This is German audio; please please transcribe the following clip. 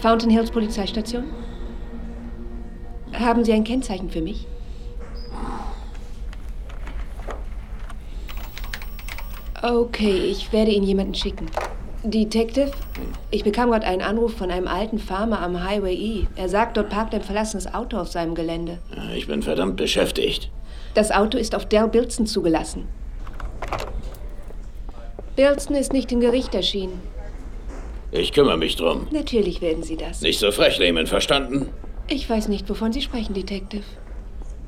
Fountain Hills Polizeistation? Haben Sie ein Kennzeichen für mich? Okay, ich werde Ihnen jemanden schicken. Detective, ich bekam gerade einen Anruf von einem alten Farmer am Highway E. Er sagt, dort parkt ein verlassenes Auto auf seinem Gelände. Ich bin verdammt beschäftigt. Das Auto ist auf Dale Bilston zugelassen. Bilston ist nicht im Gericht erschienen. Ich kümmere mich drum. Natürlich werden Sie das. Nicht so frech, Lehman, verstanden? Ich weiß nicht, wovon Sie sprechen, Detective.